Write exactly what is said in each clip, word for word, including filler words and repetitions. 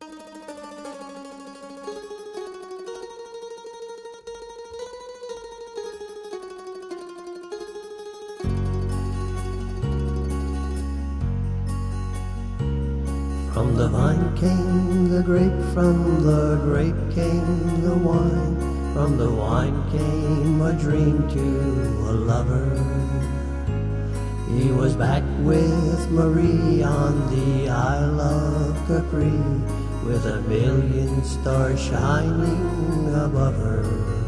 From the vine came the grape, from the grape came the wine, from the wine came a dream to a lover. He was back with Marie on the Isle of Capri, with a million stars shining above her.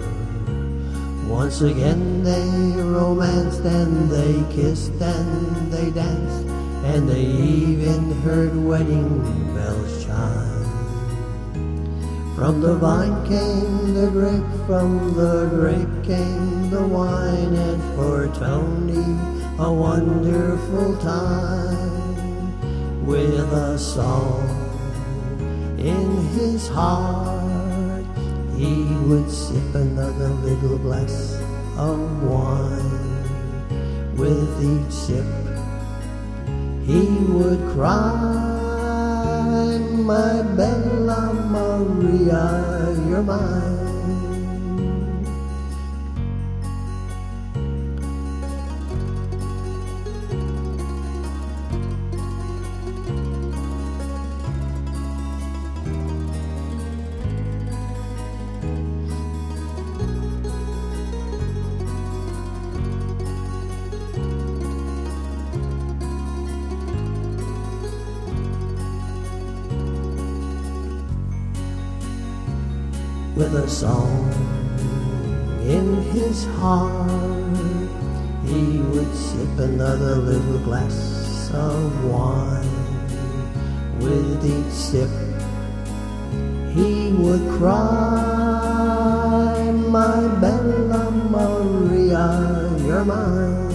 Once again they romanced and they kissed and they danced, and they even heard wedding bells chime. From the vine came the grape, from the grape came the wine, and for Tony a wonderful time, with a song in his heart. He would sip another little glass of wine. With each sip he would cry, my Bella Maria, you're mine. With a song in his heart, he would sip another little glass of wine. With each sip he would cry, my Bella Maria, you're mine.